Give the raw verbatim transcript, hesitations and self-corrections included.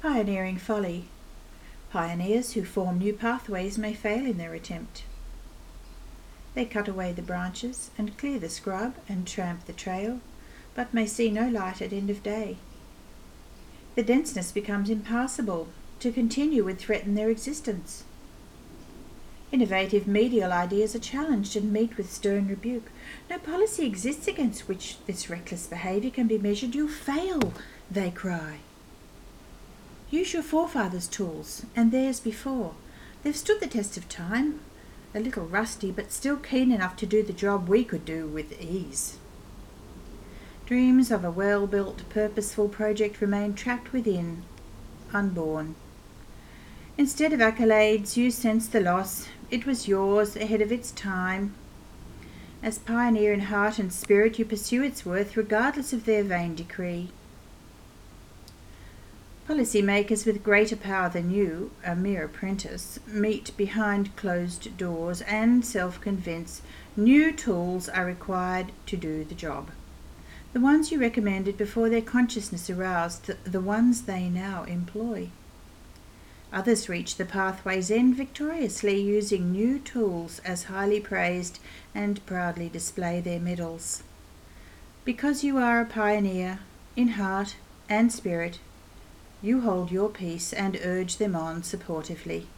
Pioneering folly. Pioneers who form new pathways may fail in their attempt. They cut away the branches and clear the scrub and tramp the trail, but may see no light at end of day. The denseness becomes impassable. To continue would threaten their existence. Innovative medial ideas are challenged and meet with stern rebuke. No policy exists against which this reckless behaviour can be measured. You'll fail, they cry. Use your forefathers' tools, and theirs before. They've stood the test of time, a little rusty, but still keen enough to do the job we could do with ease. Dreams of a well-built, purposeful project remain trapped within, unborn. Instead of accolades, you sense the loss. It was yours, ahead of its time. As pioneer in heart and spirit, you pursue its worth regardless of their vain decree. Policymakers with greater power than you, a mere apprentice, meet behind closed doors and self-convince new tools are required to do the job. The ones you recommended before their consciousness aroused, the, the ones they now employ. Others reach the pathway's end victoriously, using new tools as highly praised and proudly display their medals. Because you are a pioneer, in heart and spirit, you hold your peace and urge them on supportively.